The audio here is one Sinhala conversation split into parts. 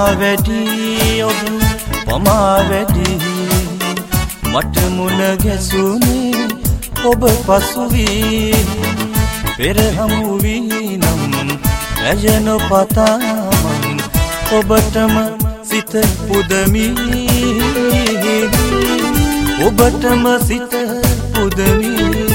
වැඩි ඔබ පමා වැඩි මට මුණ ගැසුනේ ඔබ පසු වී පෙර හමු වී නම් ඇය නොපතා මං ඔබටම සිත පුදමි ඔබටම සිත පුදමි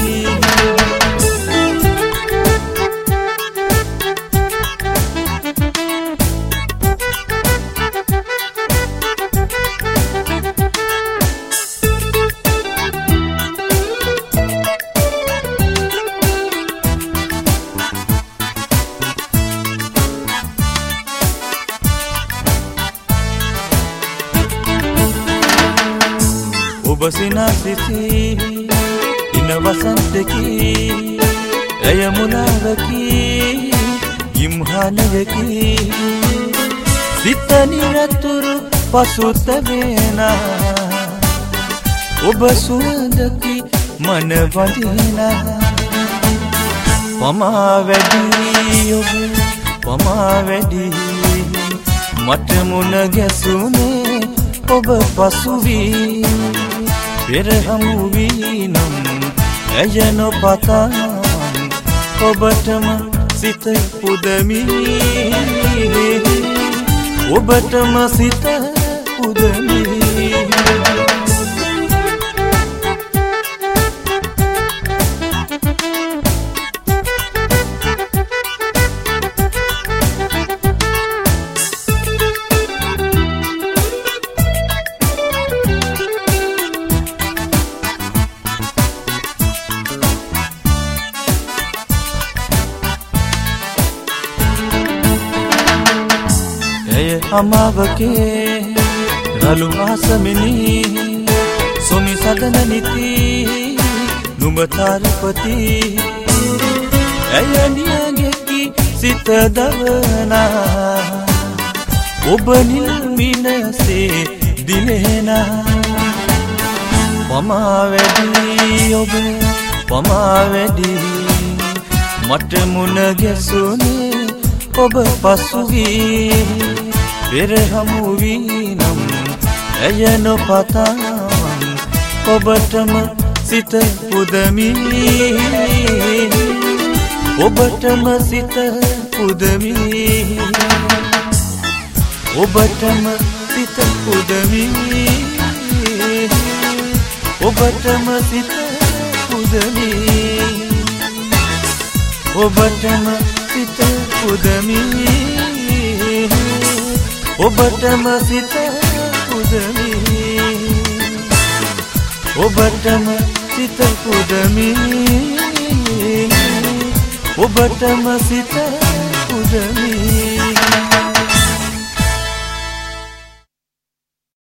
ඔබ සිනාසිති ඉන වසන්තකි ඇය මුලාවකි ඉම්හානයකි සිත නිරතුරු පසුතැවෙනා ඔබ සුවඳකි මන වඳිනා පමා වැඩි ඔබ පමා වැඩි මට මුණ ගැසුනේ ඔබ පසු වී පෙර හමු වී නම් ඇය නොපතා ඔබටම සිත පුදමි ඔබටම සිත පුදමි අමාවකේ රළු ආසමිනි සොමි සදන නිති නුඹ තාරපති ඇය නියගෙකි සිත දවනා ඔබ නිල්මිනසේ දිලෙනා පමා වැඩි ඔබ පමා වැඩි මට මුණ ගැසුනේ ඔබ පසු වී පෙර හමු වී නම් ඇය නොපතා ඔබටම සිත පුදමි ඔබටම සිත පුදමි ඔබටම සිත පුදමි ඔබටම සිත පුදමි ඔබටම සිත පුදමි ඔබටම සිත පුදමි ඔබටම සිත පුදමි ඔබටම සිත පුදමි